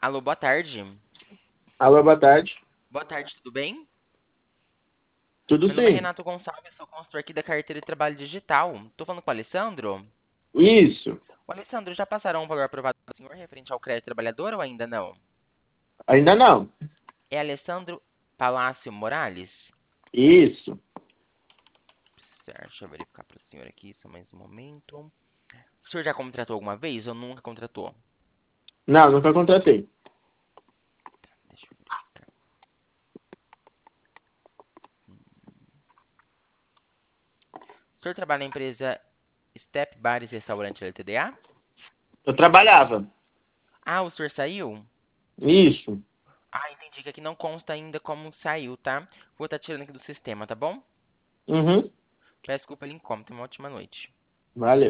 Alô, boa tarde. Alô, boa tarde. Boa tarde, tudo bem? Tudo Meu nome é sim? Renato Gonçalves, sou consultor aqui da carteira de trabalho digital. Tô falando com o Alessandro? Isso. O Alessandro, já passaram um valor aprovado do senhor referente ao crédito trabalhador ou ainda não? Ainda não. É Alessandro Palácio Morales? Isso. Certo, deixa eu verificar para o senhor aqui, só mais um momento. O senhor já contratou alguma vez ou nunca contratou? Não, nunca contratei. Deixa eu verificar. O senhor trabalha na empresa Step Bares e Restaurante LTDA? Eu trabalhava. Ah, o senhor saiu? Isso. Ah, entendi que aqui não consta ainda como saiu, tá? Vou estar tirando aqui do sistema, tá bom? Uhum. Peço desculpa pelo incômodo. Tenha uma ótima noite. Valeu.